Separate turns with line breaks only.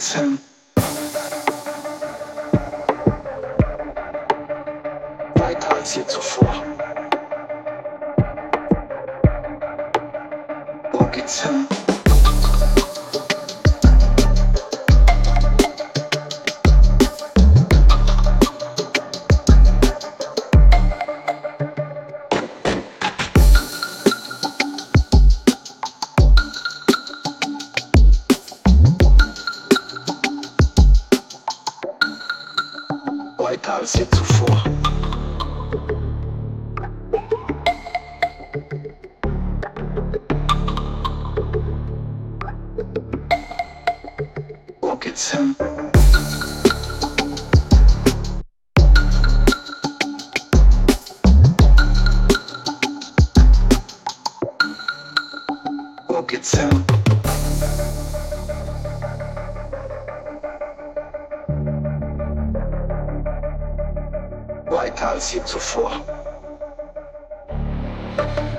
geht's hin? Weiter als je zuvor. Wo geht's hin? Weiter als je zuvor. Wo geht's hin? Wo geht's hin? Weiter als je zuvor.